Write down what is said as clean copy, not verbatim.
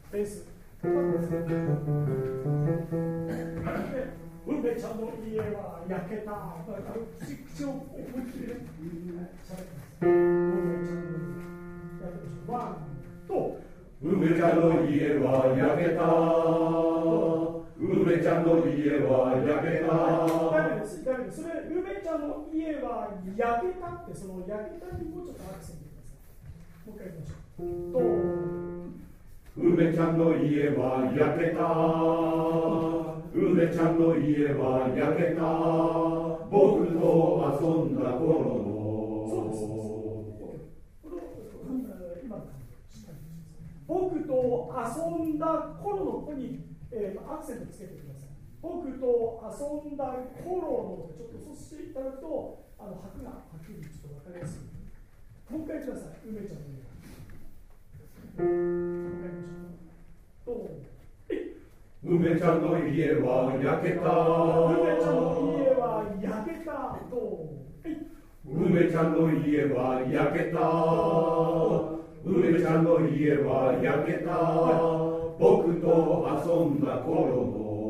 ベース。梅ちゃんの家は焼けた。口を思いっきりね、喋ってます。梅ちゃんの家。やってみましょう。ワン、と。 梅ちゃんの家は焼けた。梅ちゃんの家は焼けた。 ダメです。ダメです。それ、梅ちゃんの家は焼けたって、その焼けたにもうちょっとアクセントください。もう一回言いましょう。と。 梅ちゃんの家は焼けた。梅ちゃんの家は焼けた。僕と遊んだ頃の。 そうです。今の感じ。僕と遊んだ頃のここに、アクセントつけてください。僕と遊んだ頃のちょっとそうしていただくと拍がはっきりちょっと分かりやすい。もう一回ください。梅ちゃんの家。 梅ちゃんの家は焼けた。 梅ちゃんの家は焼けた。 梅ちゃんの家は焼けた。梅ちゃんの家は焼けた。僕と遊んだ頃の。